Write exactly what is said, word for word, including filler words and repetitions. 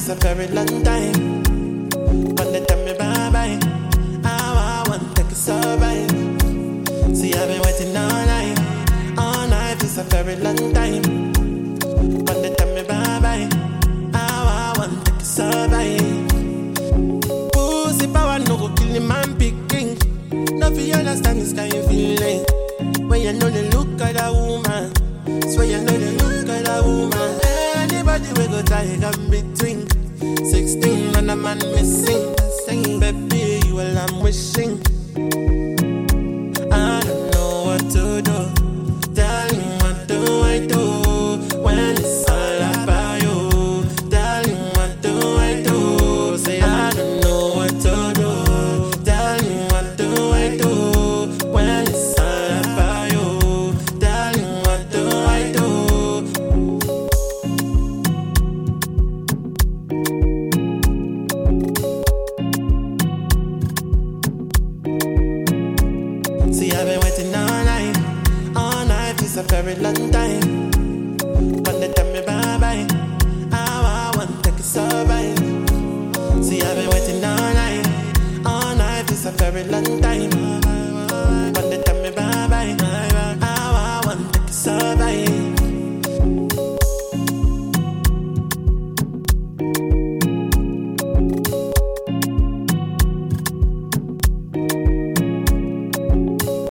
this a very long time. When they tell me bye bye, how I want to survive. See, I've been waiting all night, all night, this a very long time. When they tell me bye bye, how I want to survive. Pussy power no go kill the man picking. No fi understand this kind of feeling. When you know the look of the woman, so you know the look of the woman. Anybody we go try come between. Sixteen and a man missing. Saying baby, you all I'm wishing.